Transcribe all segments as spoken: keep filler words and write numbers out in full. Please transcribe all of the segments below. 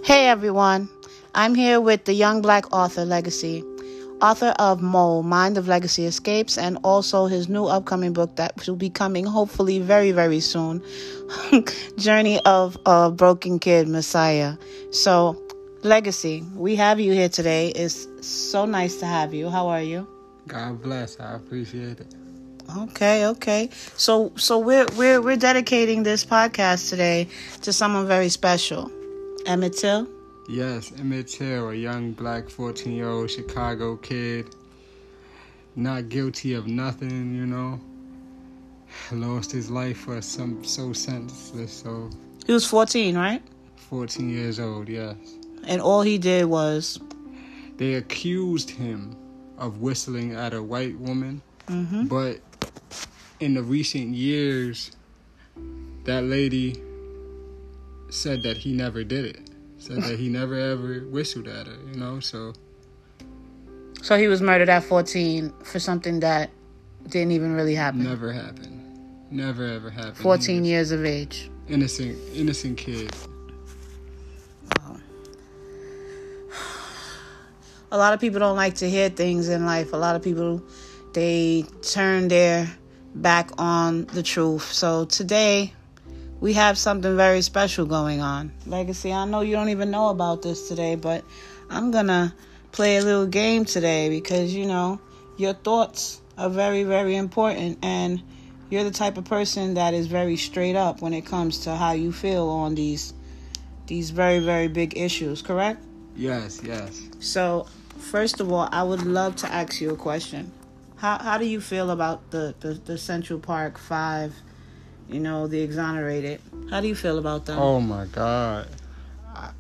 Hey everyone, I'm here with the young black author Legacy, author of Mo, Mind of Legacy Escapes, and also his new upcoming book that will be coming hopefully very, very soon, Journey of a Broken Kid, Messiah. So, Legacy, we have you here today. It's so nice to have you. How are you? God bless. I appreciate it. Okay, okay. So, so we're we're we're dedicating this podcast today to someone very special. Emmett Till? Yes, Emmett Till, a young black fourteen-year-old Chicago kid, not guilty of nothing, you know. Lost his life for some so senseless, so... He was fourteen, right? fourteen years old, yes. And all he did was... They accused him of whistling at a white woman, Mm-hmm. but in the recent years, that lady said that he never did it. Said that he never ever whistled at her, you know, so... So he was murdered at fourteen for something that didn't even really happen. Never happened. Never ever happened. fourteen years of age. Innocent, innocent kid. Oh. A lot of people don't like to hear things in life. A lot of people, they turn their back on the truth. So today, we have something very special going on. Legacy, I know you don't even know about this today, but I'm going to play a little game today because, you know, your thoughts are very, very important. And you're the type of person that is very straight up when it comes to how you feel on these these very, very big issues, correct? Yes, yes. So, first of all, I would love to ask you a question. How how do you feel about the, the, the Central Park Five, you know, the exonerated? How do you feel about them? Oh, my God. I,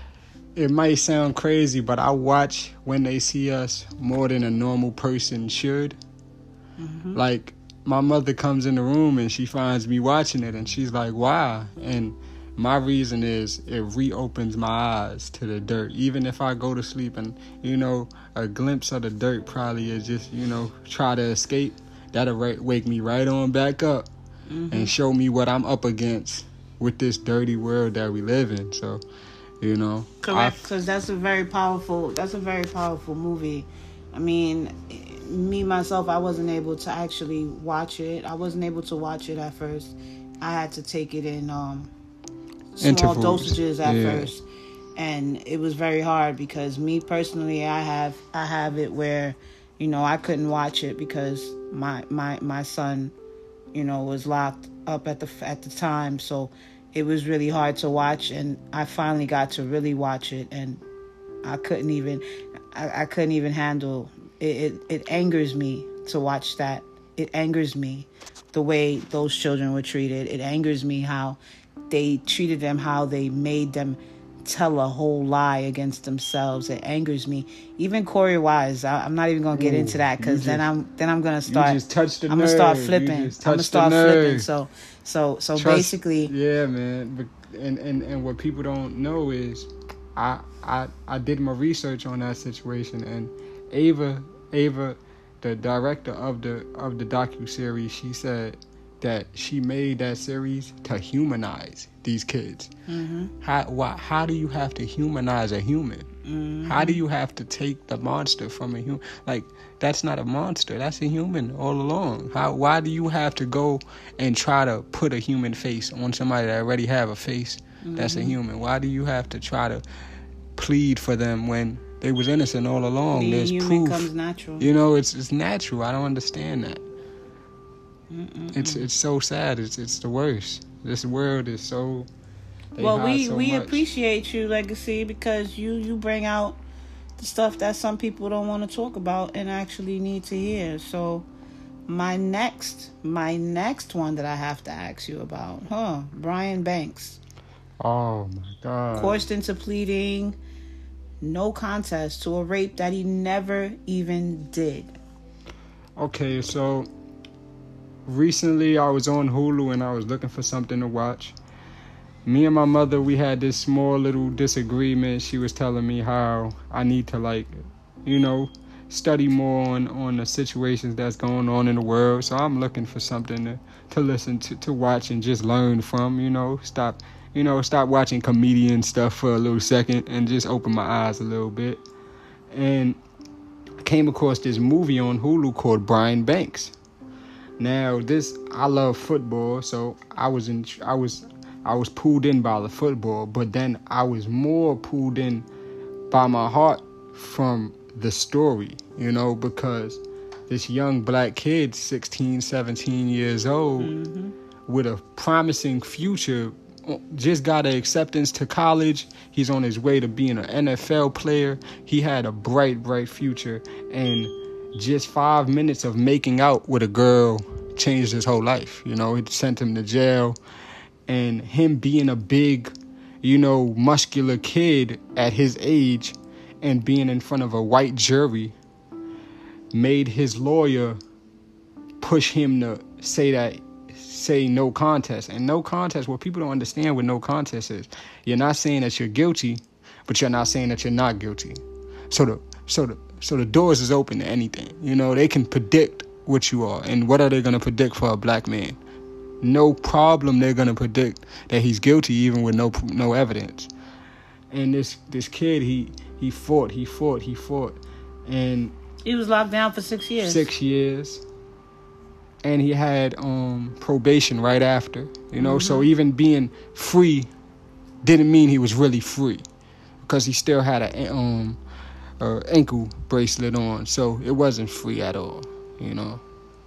it might sound crazy, but I watch When They See Us more than a normal person should. Mm-hmm. Like, my mother comes in the room and she finds me watching it and she's like, why? And my reason is it reopens my eyes to the dirt. Even if I go to sleep and, you know, a glimpse of the dirt probably is just, you know, try to escape. That'll right, wake me right on back up. Mm-hmm. And show me what I'm up against with this dirty world that we live in. So, you know. Correct, because that's a very powerful, that's a very powerful movie. I mean, me, myself, I wasn't able to actually watch it. I wasn't able to watch it at first. I had to take it in um, small Intervals. dosages at Yeah. first. And it was very hard because me personally, I have I have it where, you know, I couldn't watch it because my my, my son... you know, was locked up at the at the time, so it was really hard to watch. And I finally got to really watch it, and I couldn't even, I, I couldn't even handle it, it. It angers me to watch that. It angers me the way those children were treated. It angers me how they treated them, how they made them tell a whole lie against themselves. It angers me. Even Corey Wise, I, I'm not even gonna get Ooh, into that because then I'm then I'm gonna start. You just touched the I'm nerve. gonna start flipping. You just I'm gonna touched start the nerve. flipping. So so so Trust, basically, yeah, man. But, and, and and what people don't know is, I I I did my research on that situation, and Ava Ava, the director of the of the docuseries, she said that she made that series to humanize these kids. mm-hmm. How why, how do you have to humanize a human? Mm-hmm. How do you have to take the monster from a human? Like, that's not a monster. That's a human all along. How? Why do you have to go and try to put a human face on somebody that already have a face mm-hmm. that's a human? Why do you have to try to plead for them when they was innocent all along? Being There's human proof. comes natural. You know, it's it's natural. I don't understand that. Mm-mm-mm. It's it's so sad. It's it's the worst. This world is so. Well, we so we much. appreciate you, Legacy, because you you bring out the stuff that some people don't want to talk about and actually need to hear. So my next my next one that I have to ask you about, huh? Brian Banks. Oh my God. Forced into pleading no contest to a rape that he never even did. Okay, so recently I was on Hulu and I was looking for something to watch. Me and my mother, we had this small little disagreement. She was telling me how I need to, like, you know, study more on, on the situations that's going on in the world. So I'm looking for something to, to listen to, to watch and just learn from, you know, stop, you know, stop watching comedian stuff for a little second and just open my eyes a little bit. And I came across this movie on Hulu called Brian Banks. Now, this, I love football, so I was in, I was, I was pulled in by the football, but then I was more pulled in by my heart from the story, you know, because this young black kid, sixteen, seventeen years old, mm-hmm. with a promising future, just got an acceptance to college. He's on his way to being an N F L player. He had a bright, bright future. And just five minutes of making out with a girl changed his whole life. You know, it sent him to jail. And him being a big, you know, muscular kid at his age and being in front of a white jury made his lawyer push him to say that, say no contest. And no contest, what people don't understand what no contest is, you're not saying that you're guilty, but you're not saying that you're not guilty. So the so the so the doors is open to anything. You know, they can predict what you are. And what are they gonna predict for a black man? No problem they're gonna predict that he's guilty even with no no evidence. And this this kid, he he fought, he fought, he fought. And he was locked down for six years. Six years. And he had um, probation right after, you know. Mm-hmm. So even being free didn't mean he was really free, because he still had a um a ankle bracelet on. So it wasn't free at all, you know.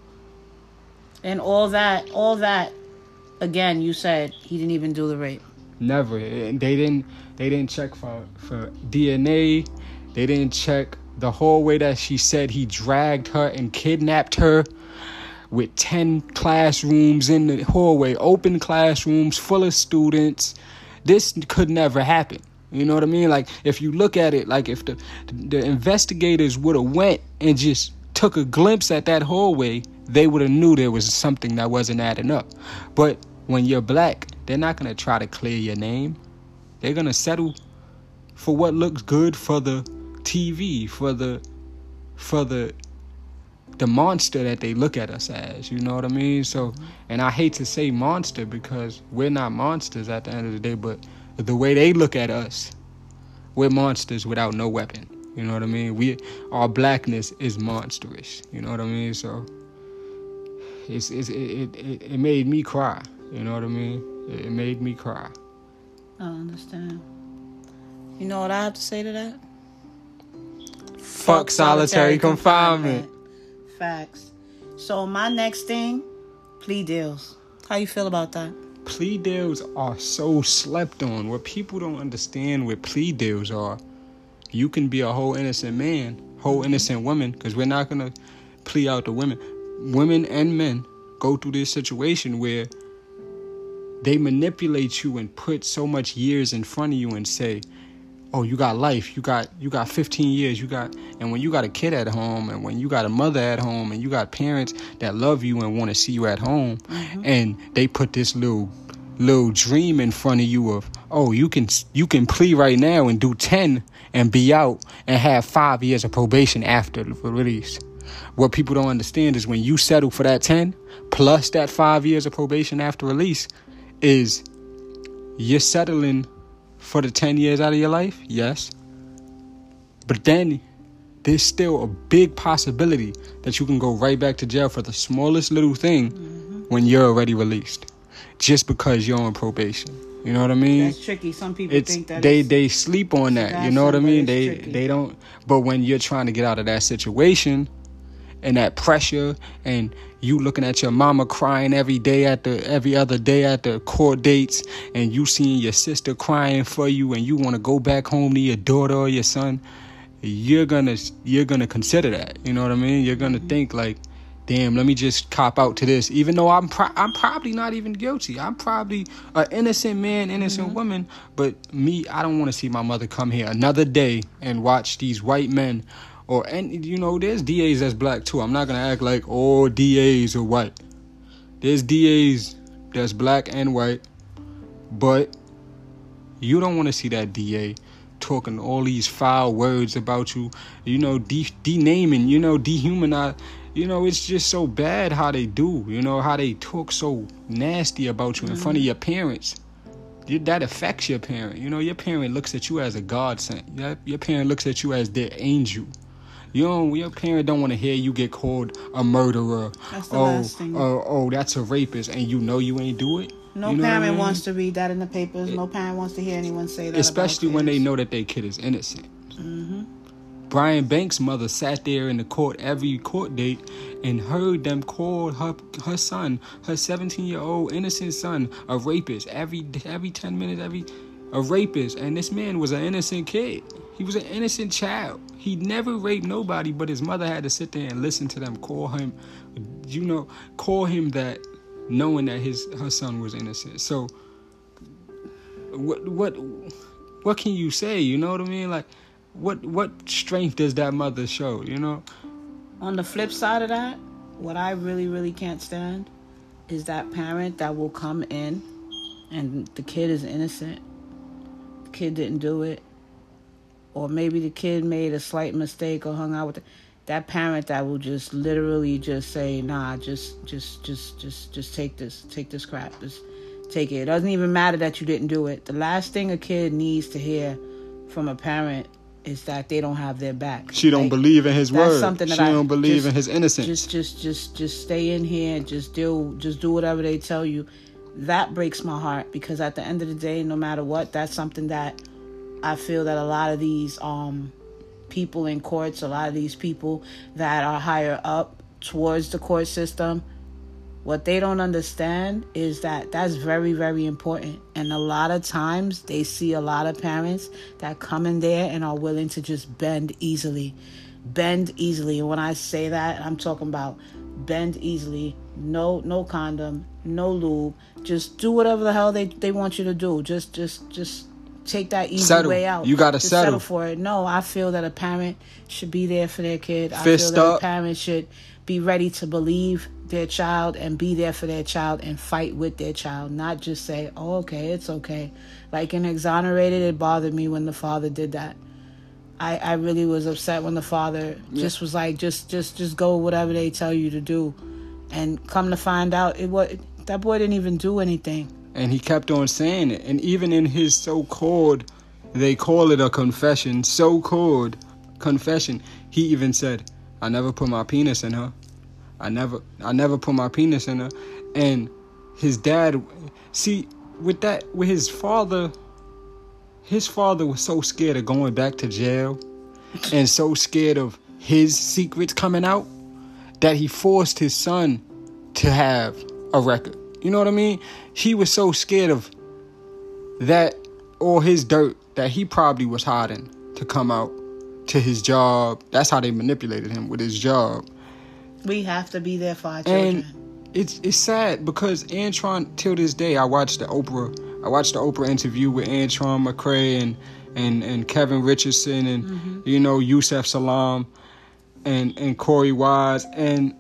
And all that, all that, again, you said he didn't even do the rape. Never. They didn't. They didn't check for for D N A. They didn't check the whole way that she said he dragged her and kidnapped her, with ten classrooms in the hallway, open classrooms full of students. This could never happen. You know what I mean? Like, if you look at it, like if the the investigators would have went and just took a glimpse at that hallway, they would have knew there was something that wasn't adding up. But when you're black, they're not going to try to clear your name. They're going to settle for what looks good for the T V, for the for the the monster that they look at us as, you know what I mean? So, and I hate to say monster because we're not monsters at the end of the day, but the way they look at us, we're monsters without no weapon, you know what I mean? We, our blackness is monstrous, you know what I mean? So, it's, it's it, it, it made me cry, you know what I mean? It made me cry. I understand. You know what I have to say to that? Fuck solitary confinement. Facts. So my next thing, plea deals. How you feel about that? Plea deals are so slept on. What people don't understand what plea deals are, you can be a whole innocent man, whole innocent woman, because we're not going to plea out the women. Women and men go through this situation where they manipulate you and put so much years in front of you and say, oh, you got life, you got you got fifteen years, you got, and when you got a kid at home, and when you got a mother at home, and you got parents that love you and want to see you at home, mm-hmm. and they put this little little dream in front of you of, oh, you can you can plea right now and do ten and be out and have five years of probation after the release. What people don't understand is when you settle for that ten plus that five years of probation after release, is you're settling for the ten years out of your life, yes. But then there's still a big possibility that you can go right back to jail for the smallest little thing mm-hmm. when you're already released, just because you're on probation. You know what I mean? That's tricky. Some people it's, think that they they sleep on that. You know what I mean? They tricky. they don't. But when you're trying to get out of that situation and that pressure, and you looking at your mama crying every day at the every other day at the court dates, and you seeing your sister crying for you, and you want to go back home to your daughter or your son, you're gonna you're gonna consider that. You know what I mean? You're gonna mm-hmm. think like, damn, let me just cop out to this, even though I'm pro- I'm probably not even guilty. I'm probably an innocent man, innocent mm-hmm. woman. But me, I don't want to see my mother come here another day and watch these white men. Or, and you know, there's D As that's black too. I'm not going to act like all D As are white. There's D As that's black and white. But you don't want to see that D A talking all these foul words about you. You know, de- denaming, you know, dehumanize. You know, it's just so bad how they do. You know, how they talk so nasty about you in mm-hmm. front of your parents. that affects your parent. You know, your parent looks at you as a godsend. Your, your parent looks at you as their angel. You know, your parent don't want to hear you get called a murderer. That's the oh, last thing. Oh, oh, that's a rapist, and you know you ain't do it. No you know parent I mean? wants to read that in the papers. No parent wants to hear anyone say that. Especially when they know that their kid is innocent. Mm-hmm. Brian Banks' mother sat there in the court every court date and heard them call her her son, her seventeen-year-old innocent son, a rapist every every ten minutes, every a rapist. And this man was an innocent kid. He was an innocent child. He never raped nobody, but his mother had to sit there and listen to them call him, you know, call him that, knowing that his her son was innocent. So, what what what can you say? You know what I mean? Like, what what strength does that mother show? You know. On the flip side of that, what I really really can't stand is that parent that will come in, and the kid is innocent. The kid didn't do it. Or maybe the kid made a slight mistake or hung out with the, that parent that will just literally just say, nah, just, just, just, just, just take this, take this crap, just take it. It doesn't even matter that you didn't do it. The last thing a kid needs to hear from a parent is that they don't have their back. She don't like, believe in his word. Something that she I, don't believe just, in his innocence. Just, just, just, just stay in here and just deal, just do whatever they tell you. That breaks my heart, because at the end of the day, no matter what, that's something that I feel that a lot of these um, people in courts, a lot of these people that are higher up towards the court system, what they don't understand is that that's very, very important. And a lot of times they see a lot of parents that come in there and are willing to just bend easily. Bend easily. And when I say that, I'm talking about bend easily. No, no condom, no lube. Just do whatever the hell they, they want you to do. Just, just, just... take that easy settle. way out. You gotta settle. settle for it. No, I feel that a parent should be there for their kid. I Fist feel that up. a parent should be ready to believe their child and be there for their child and fight with their child. Not just say, oh, okay, it's okay. Like in Exonerated, it bothered me when the father did that. I, I really was upset when the father yeah. just was like, just, just, just go whatever they tell you to do. And come to find out, it was, that boy didn't even do anything. And he kept on saying it. And even in his so-called, they call it a confession, so-called confession, he even said, I never put my penis in her. I never, I never put my penis in her. And his dad, see, with that, with his father, his father was so scared of going back to jail and so scared of his secrets coming out that he forced his son to have a record. You know what I mean? He was so scared of that or his dirt that he probably was hiding to come out to his job. That's how they manipulated him with his job. We have to be there for our children. And it's it's sad because Antron, till this day, I watched the Oprah, I watched the Oprah interview with Antron McCray and and, and Kevin Richardson and mm-hmm. you know Yusef Salaam and and Corey Wise, and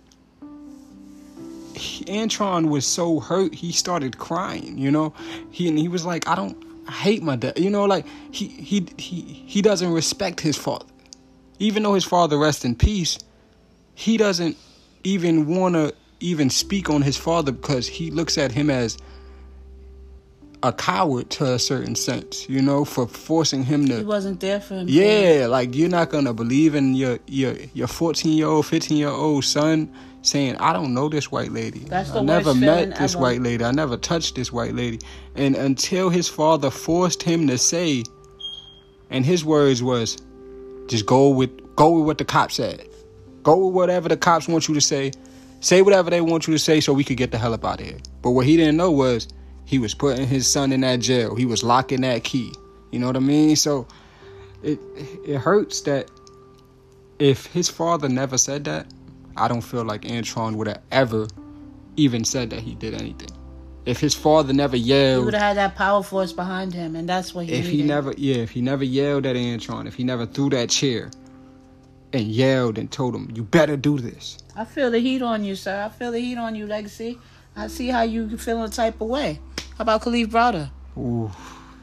Antron was so hurt he started crying. You know, he and he was like, I don't, I hate my dad. You know, like he he he he doesn't respect his father, even though his father rests in peace. He doesn't even want to even speak on his father because he looks at him as a coward to a certain sense, you know, for forcing him to. He wasn't there for him. Yeah, like you're not gonna believe in your your your fourteen year old, fifteen year old son saying, I don't know this white lady. That's the I never worst met this ever. white lady. I never touched this white lady. And until his father forced him to say, and his words was, just go with go with what the cops said. Go with whatever the cops want you to say. Say whatever they want you to say so we could get the hell up out of here. But what he didn't know was he was putting his son in that jail. He was locking that key. You know what I mean? So it it hurts that if his father never said that, I don't feel like Antron would have ever even said that he did anything. If his father never yelled, he would have had that power force behind him, and that's what he if needed. he never, yeah, if he never yelled at Antron, if he never threw that chair and yelled and told him, you better do this. I feel the heat on you, sir. I feel the heat on you, Legacy. I see how you feel a type of way. How about Khalif Browder? Ooh.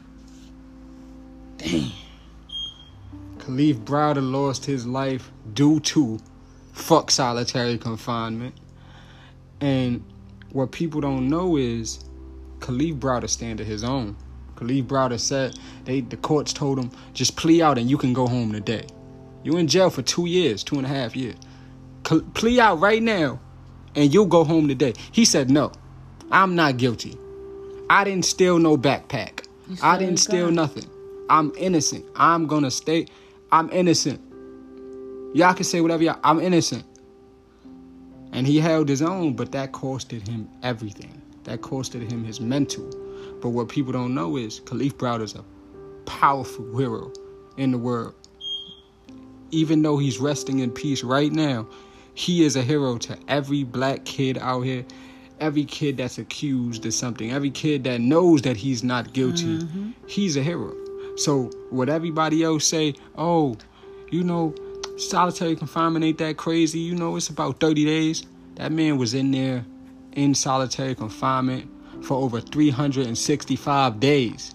Damn. Khalif Browder lost his life due to fuck solitary confinement. And what people don't know is Kalief Browder stand to his own. Kalief Browder said they the courts told him, just plea out and you can go home today. You in jail for two years, two and a half years. Cle- plea out right now and you'll go home today. He said, no, I'm not guilty. I didn't steal no backpack. I didn't steal nothing. I'm innocent. I'm gonna stay. I'm innocent. Y'all can say whatever y'all. I'm innocent. And he held his own, but that costed him everything. That costed him his mental. But what people don't know is Kalief Browder's a powerful hero in the world. Even though he's resting in peace right now, he is a hero to every black kid out here. Every kid that's accused of something. Every kid that knows that he's not guilty. Mm-hmm. He's a hero. So what everybody else say, oh, you know, solitary confinement ain't that crazy. You know, it's about thirty days. That man was in there in solitary confinement for over three hundred sixty-five days.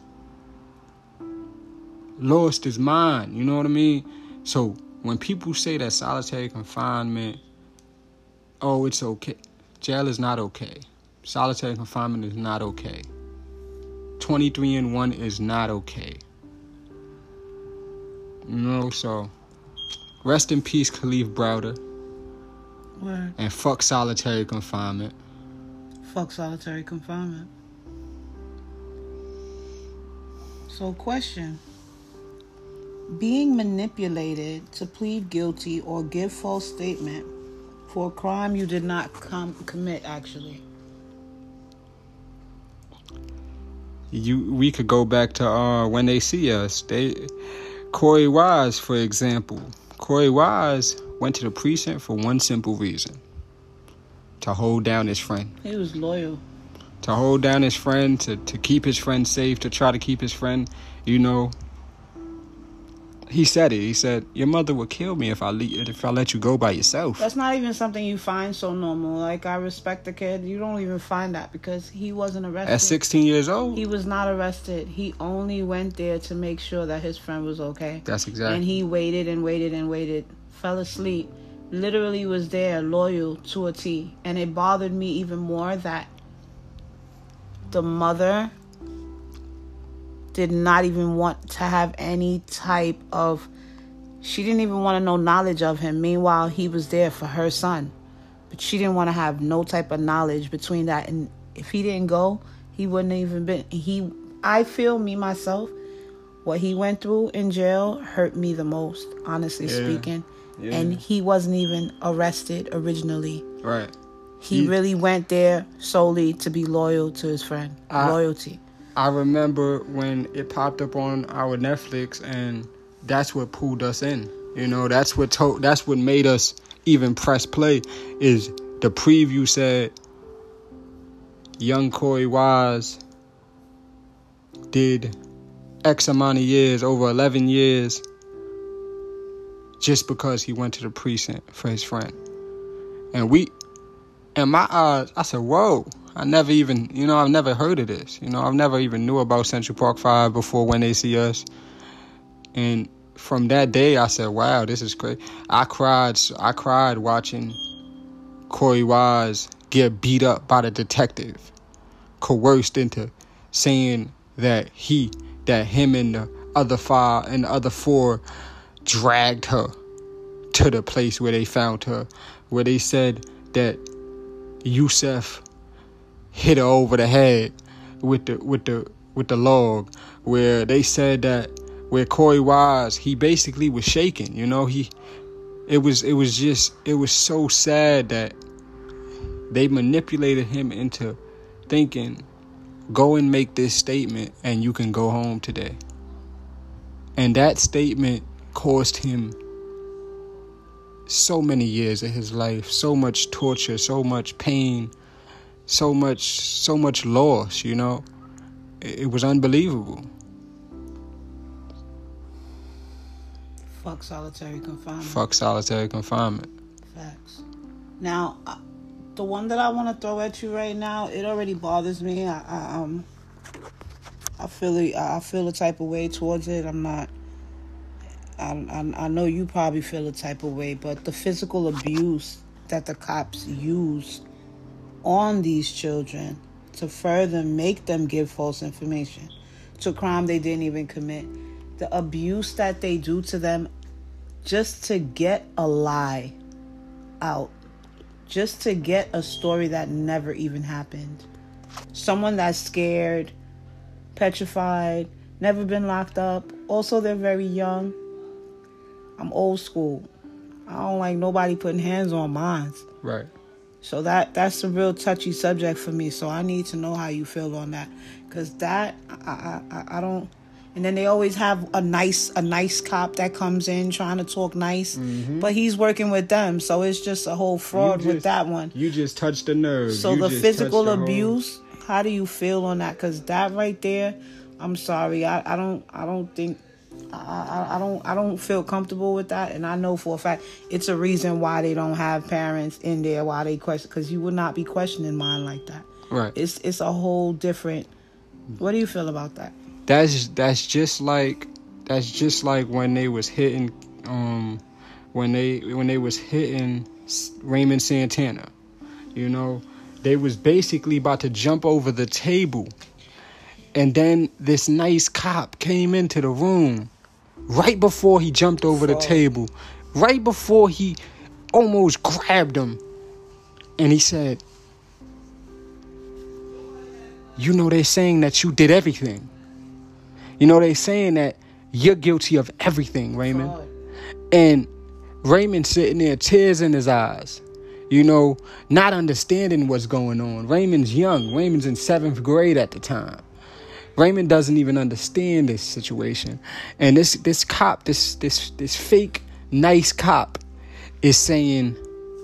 Lost his mind, you know what I mean? So when people say that solitary confinement, oh, it's okay. Jail is not okay. Solitary confinement is not okay. twenty-three and one is not okay. You know, so rest in peace, Kalief Browder. Word. And fuck solitary confinement. Fuck solitary confinement. So, question. Being manipulated to plead guilty or give false statement for a crime you did not com- commit, actually. You, we could go back to uh, When They See Us. They, Corey Wise, for example. Corey Wise went to the precinct for one simple reason. To hold down his friend. He was loyal. To hold down his friend, to, to keep his friend safe, to try to keep his friend, you know. He said it. He said, your mother would kill me if I le- if I let you go by yourself. That's not even something you find so normal. Like, I respect the kid. You don't even find that because he wasn't arrested. At sixteen years old? He was not arrested. He only went there to make sure that his friend was okay. That's exactly. And he waited and waited and waited. Fell asleep. Literally was there, loyal to a T. And it bothered me even more that the mother did not even want to have any type of... She didn't even want to know knowledge of him. Meanwhile, he was there for her son. But she didn't want to have no type of knowledge between that. And if he didn't go, he wouldn't have even been... He, I feel, me, myself, what he went through in jail hurt me the most, honestly yeah. speaking. Yeah. And he wasn't even arrested originally. Right. He, he really went there solely to be loyal to his friend. I, Loyalty. I remember when it popped up on our Netflix, and that's what pulled us in. You know, that's what to- that's what made us even press play. Is the preview said young Corey Wise did X amount of years, over eleven years, just because he went to the precinct for his friend. And we, in my eyes, I said, whoa. I never even, you know, I've never heard of this. You know, I've never even knew about Central Park Five before When They See Us. And from that day, I said, wow, this is crazy. I cried, I cried watching Corey Wise get beat up by the detective, coerced into saying that he, that him and the other five and the other four dragged her to the place where they found her, where they said that Yusef hit her over the head with the with the with the log, where they said that where Corey Wise, he basically was shaking, you know, he it was it was just it was so sad that they manipulated him into thinking, go and make this statement and you can go home today. And that statement cost him so many years of his life, so much torture, so much pain, so much, so much loss, you know. It, it was unbelievable. Fuck solitary confinement. Fuck solitary confinement. Facts. Now, uh, the one that I want to throw at you right now, it already bothers me. I, I um, I feel it. I feel a type of way towards it. I'm not. I, I I know you probably feel a type of way, but the physical abuse that the cops use on these children to further make them give false information to a crime they didn't even commit. The abuse that they do to them just to get a lie out, just to get a story that never even happened. Someone that's scared, petrified, never been locked up. Also, they're very young. I'm old school. I don't like nobody putting hands on mine. Right. So that that's a real touchy subject for me. So I need to know how you feel on that, because that I, I I don't. And then they always have a nice a nice cop that comes in trying to talk nice, mm-hmm. but he's working with them. So it's just a whole fraud just, with that one. You just touched the nerve. So you the physical the abuse. Whole... How do you feel on that? Because that right there, I'm sorry, I, I don't I don't think. I, I, I don't I don't feel comfortable with that, and I know for a fact it's a reason why they don't have parents in there while they question, because you would not be questioning mine like that. Right. It's it's a whole different. What do you feel about that? That's that's just like that's just like when they was hitting um when they when they was hitting Raymond Santana. You know, they was basically about to jump over the table. And then this nice cop came into the room right before he jumped over the table, right before he almost grabbed him. And he said, you know, they're saying that you did everything. You know, they're saying that you're guilty of everything, Raymond. And Raymond sitting there, tears in his eyes, you know, not understanding what's going on. Raymond's young. Raymond's in seventh grade at the time. Raymond doesn't even understand this situation. And this this cop, this this this fake nice cop is saying,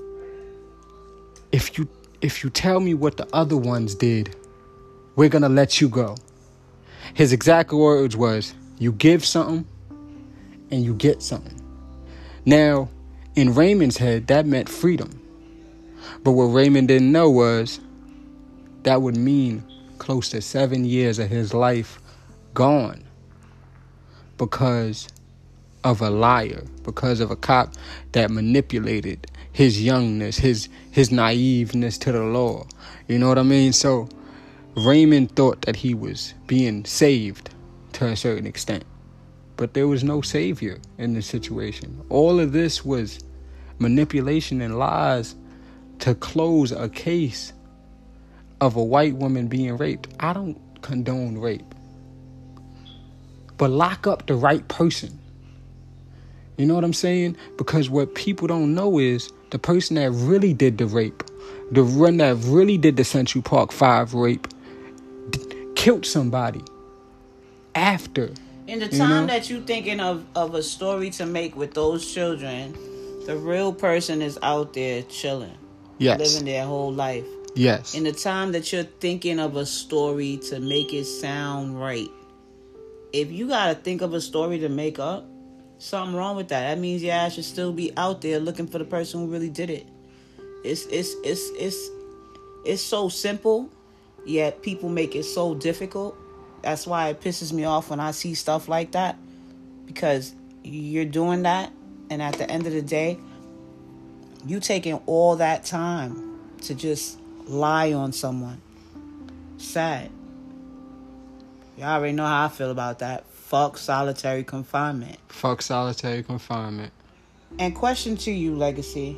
if you if you tell me what the other ones did, we're going to let you go. His exact words was, you give something and you get something. Now, in Raymond's head, that meant freedom. But what Raymond didn't know was that would mean close to seven years of his life gone because of a liar, because of a cop that manipulated his youngness, his his naiveness to the law. You know what I mean? So Raymond thought that he was being saved to a certain extent, but there was no savior in this situation. All of this was manipulation and lies to close a case of a white woman being raped. I don't condone rape, but lock up the right person. You know what I'm saying? Because what people don't know is the person that really did the rape, the one that really did the Central Park Five rape, d- killed somebody after. In the time you know? that you thinking of, of a story to make with those children, the real person is out there chilling, yes, living their whole life. Yes. In the time that you're thinking of a story to make it sound right, if you got to think of a story to make up, something wrong with that. That means your ass should still be out there looking for the person who really did it. It's it's it's it's it's so simple, yet people make it so difficult. That's why it pisses me off when I see stuff like that, because you're doing that, and at the end of the day, you taking all that time to just lie on someone. Sad. Y'all already know how I feel about that. Fuck solitary confinement. Fuck solitary confinement. And question to you, Legacy.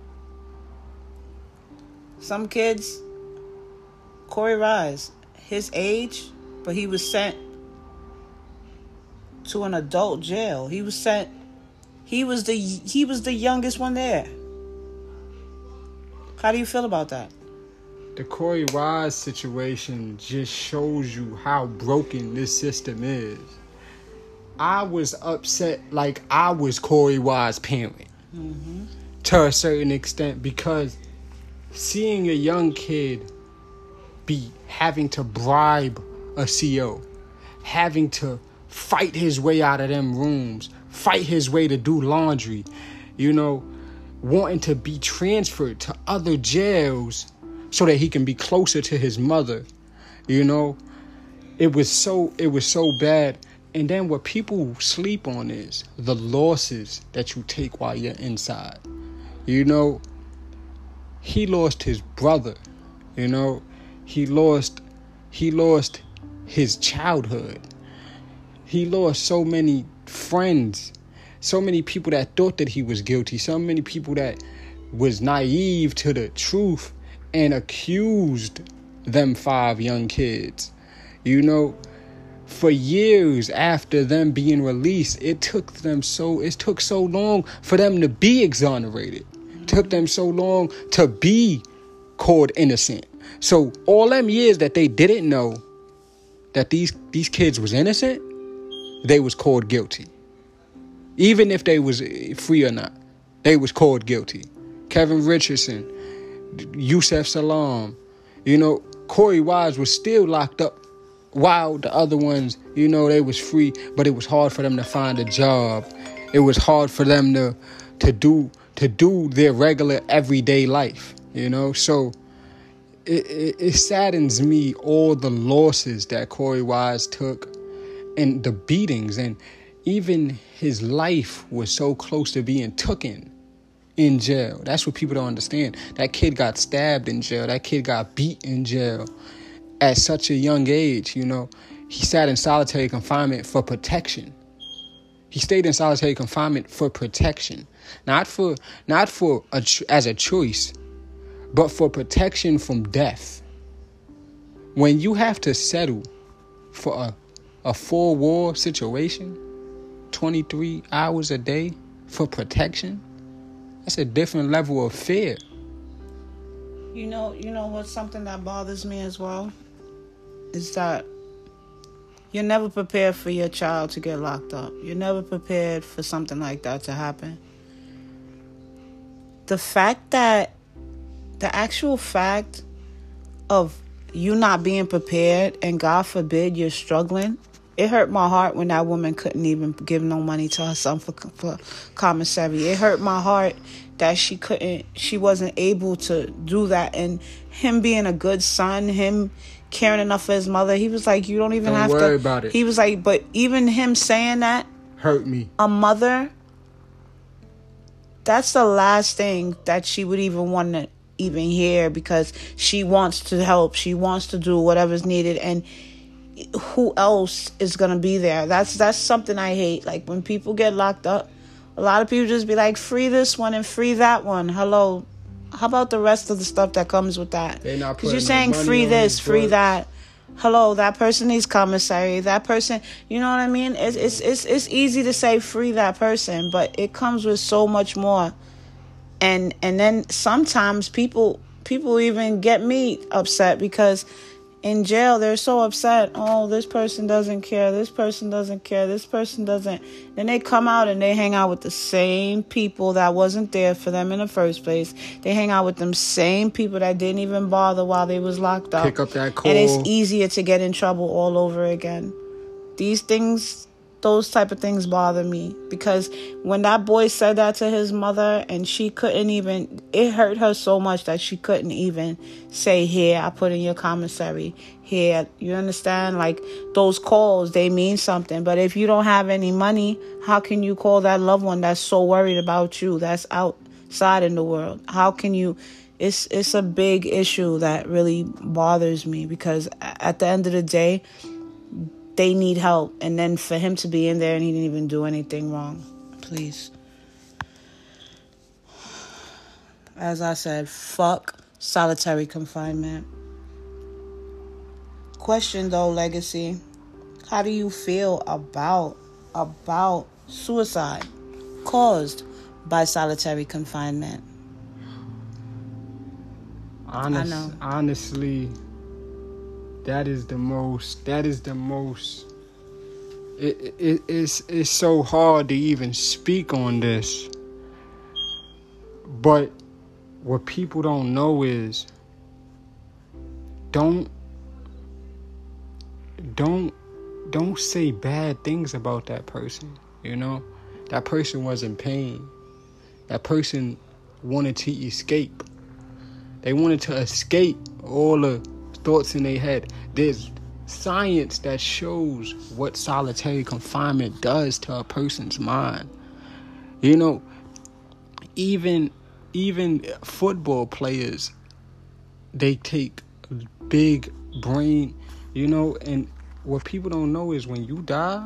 Some kids, Corey Rise, his age, but he was sent to an adult jail. He was sent. He was the he was the youngest one there. How do you feel about that? The Corey Wise situation just shows you how broken this system is. I was upset like I was Corey Wise's parent, mm-hmm. to a certain extent, because seeing a young kid be having to bribe a C O, having to fight his way out of them rooms, fight his way to do laundry, you know, wanting to be transferred to other jails so that he can be closer to his mother, you know, it was so it was so bad. And then what people sleep on is the losses that you take while you're inside. You know, he lost his brother. You know, he lost he lost his childhood. He lost so many friends, so many people that thought that he was guilty, so many people that was naive to the truth and accused them five young kids. You know, for years after them being released, it took them so it took so long for them to be exonerated. It took them so long to be called innocent. So all them years that they didn't know that these these kids was innocent, they was called guilty. Even if they was free or not, they was called guilty. Kevin Richardson, Yusef Salaam, you know, Corey Wise was still locked up while the other ones, you know, they was free, but it was hard for them to find a job. It was hard for them to to do to do their regular everyday life, you know. So it, it, it saddens me, all the losses that Corey Wise took and the beatings, and even his life was so close to being taken in jail. That's what people don't understand. That kid got stabbed in jail. That kid got beat in jail at such a young age, you know. He sat in solitary confinement for protection. He stayed in solitary confinement for protection. Not for, not for a, as a choice, but for protection from death. When you have to settle for a, a full war situation, twenty-three hours a day for protection, that's a different level of fear. You know, you know what's something that bothers me as well? Is that you're never prepared for your child to get locked up. You're never prepared for something like that to happen. The fact that, the actual fact of you not being prepared and God forbid you're struggling, it hurt my heart when that woman couldn't even give no money to her son for, for commissary. It hurt my heart that she couldn't, she wasn't able to do that. And him being a good son, him caring enough for his mother, he was like, you don't even don't have worry to. About it. He was like, but even him saying that hurt me. A mother, that's the last thing that she would even want to even hear, because she wants to help. She wants to do whatever's needed. And who else is going to be there? That's that's something I hate. Like when people get locked up, a lot of people just be like, free this one and free that one. Hello. How about the rest of the stuff that comes with that? Because you're saying no free this, free that. Hello, that person needs commissary. That person, you know what I mean? It's, it's, it's, it's easy to say free that person, but it comes with so much more. And and then sometimes people people even get me upset because in jail they're so upset. Oh, this person doesn't care. This person doesn't care. This person doesn't. Then they come out and they hang out with the same people that wasn't there for them in the first place. They hang out with them same people that didn't even bother while they was locked up. Pick up that call. And it's easier to get in trouble all over again. These things, those type of things bother me, because when that boy said that to his mother and she couldn't even, it hurt her so much that she couldn't even say, here, I put in your commissary, here, you understand? Like those calls, they mean something. But if you don't have any money, how can you call that loved one that's so worried about you, that's outside in the world? How can you? It's it's a big issue that really bothers me, because at the end of the day, they need help. And then for him to be in there and he didn't even do anything wrong. Please. As I said, fuck solitary confinement. Question though, Legacy. How do you feel about, about suicide caused by solitary confinement? Honest, I know. Honestly, that is the most, that is the most, it, it, it's, it's so hard to even speak on this. But what people don't know is, don't, don't, don't say bad things about that person, you know? That person was in pain. That person wanted to escape. They wanted to escape all the thoughts in their head. There's science that shows what solitary confinement does to a person's mind. You know, even even football players, they take big brain, you know. And what people don't know is when you die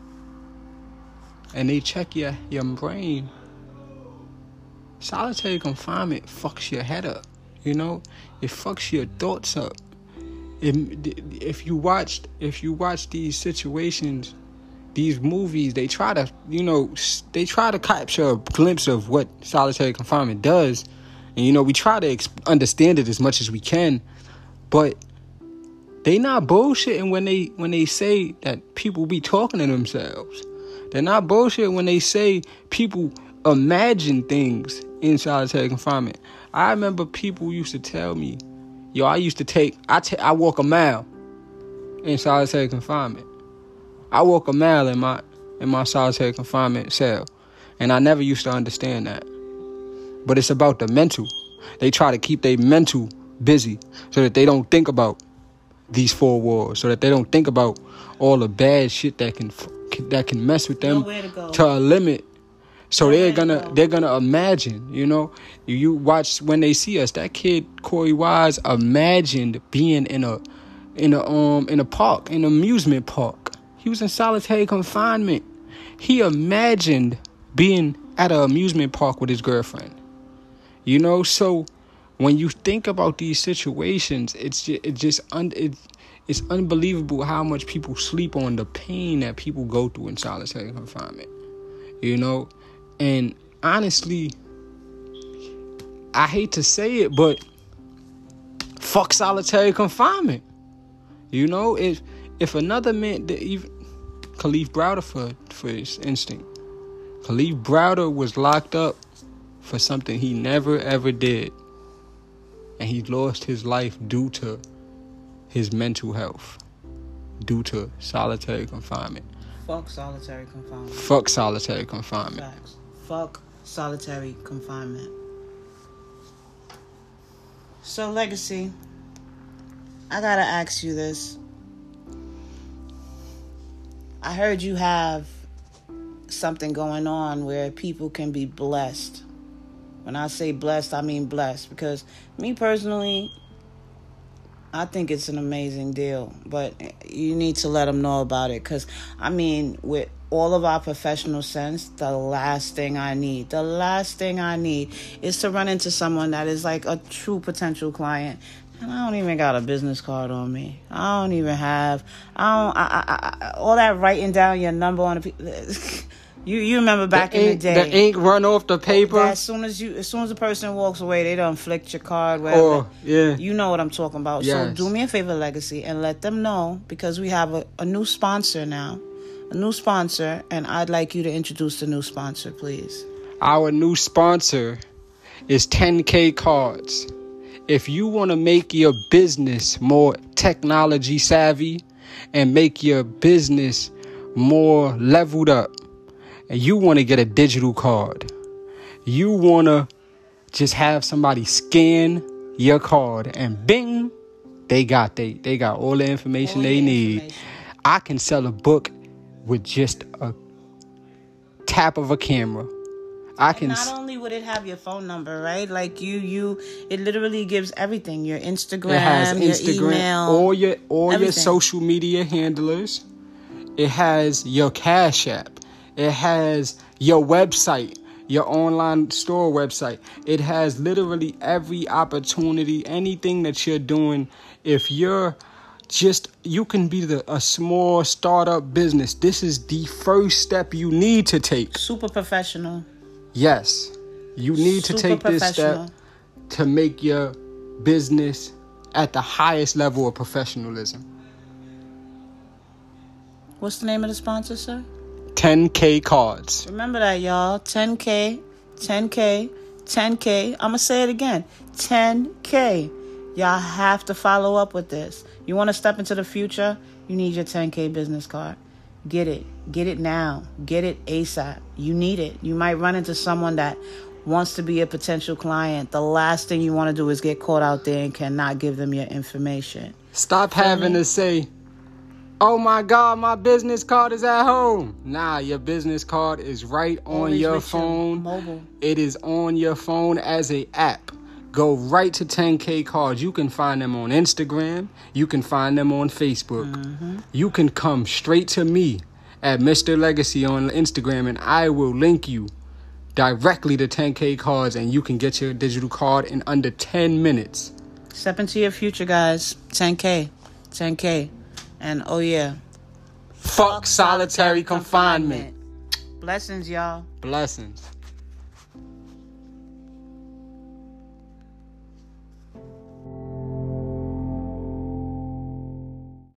and they check your, your brain, solitary confinement fucks your head up, you know. It fucks your thoughts up. It, if you watched, if you watch these situations, these movies, they try to, you know, they try to capture a glimpse of what solitary confinement does. And, you know, we try to ex- understand it as much as we can. But they not bullshitting when they when they say that people be talking to themselves. They're not bullshitting when they say people imagine things in solitary confinement. I remember people used to tell me, yo, I used to take, I, ta- I walk a mile in solitary confinement. I walk a mile in my in my solitary confinement cell. And I never used to understand that. But it's about the mental. They try to keep their mental busy so that they don't think about these four walls, so that they don't think about all the bad shit that can that can mess with them to, to a limit. So Nowhere they're gonna go. they're gonna imagine, you know. You watch when they see us. That kid Corey Wise imagined being in a in a um in a park, in an amusement park. He was in solitary confinement. He imagined being at an amusement park with his girlfriend. You know, so when you think about these situations, it's just, it just un, it, it's unbelievable how much people sleep on the pain that people go through in solitary confinement. You know, and honestly, I hate to say it, but fuck solitary confinement. You know, if if another man, even Kalief Browder for for his instinct, Kalief Browder was locked up for something he never ever did, and he lost his life due to his mental health, due to solitary confinement. Fuck solitary confinement. Fuck solitary confinement. Facts. Fuck solitary confinement. So, Legacy, I gotta ask you this. I heard you have something going on where people can be blessed. When I say blessed, I mean blessed. Because me personally, I think it's an amazing deal. But you need to let them know about it. Because, I mean, with all of our professional sense, the last thing I need, the last thing I need is to run into someone that is like a true potential client. And I don't even got a business card on me. I don't even have, I don't, I, I, I, all that writing down your number on the, you, you remember back the ink, in the day. The ink run off the paper. As soon as you, as soon as the person walks away, they don't flick your card, whatever. Oh, yeah. You know what I'm talking about. Yes. So do me a favor, Legacy, and let them know, because we have a, a new sponsor now. A new sponsor, and I'd like you to introduce the new sponsor, please. Our new sponsor is ten K Cards. If you want to make your business more technology savvy and make your business more leveled up, and you want to get a digital card, you want to just have somebody scan your card and bing, they got they they got all the information all they the need. Information. I can sell a book with just a tap of a camera. I can. And not only would it have your phone number, right? Like you, you, it literally gives everything: your Instagram, it has Instagram, your email, all your all everything. your social media handlers. It has your Cash App. It has your website, your online store website. It has literally every opportunity, anything that you're doing. If you're just, you can be the a small startup business. This is the first step you need to take. Super professional. Yes, you need to take this step to make your business at the highest level of professionalism. What's the name of the sponsor, sir? ten K Cards. Remember that, y'all. ten K, ten K, ten K. I'm going to say it again. ten K. Y'all have to follow up with this. You want to step into the future? You need your ten K business card. Get it. Get it now. Get it ASAP. You need it. You might run into someone that wants to be a potential client. The last thing you want to do is get caught out there and cannot give them your information. Stop Feel having me? to say, oh my God, my business card is at home. Nah, your business card is right on Always your phone. Your mobile. It is on your phone as a app. Go right to ten K Cards. You can find them on Instagram. You can find them on Facebook. Mm-hmm. You can come straight to me at Mister Legacy on Instagram, and I will link you directly to ten K Cards, and you can get your digital card in under ten minutes. Step into your future, guys. ten K. ten K. And oh yeah. Fuck solitary confinement. Blessings, y'all. Blessings.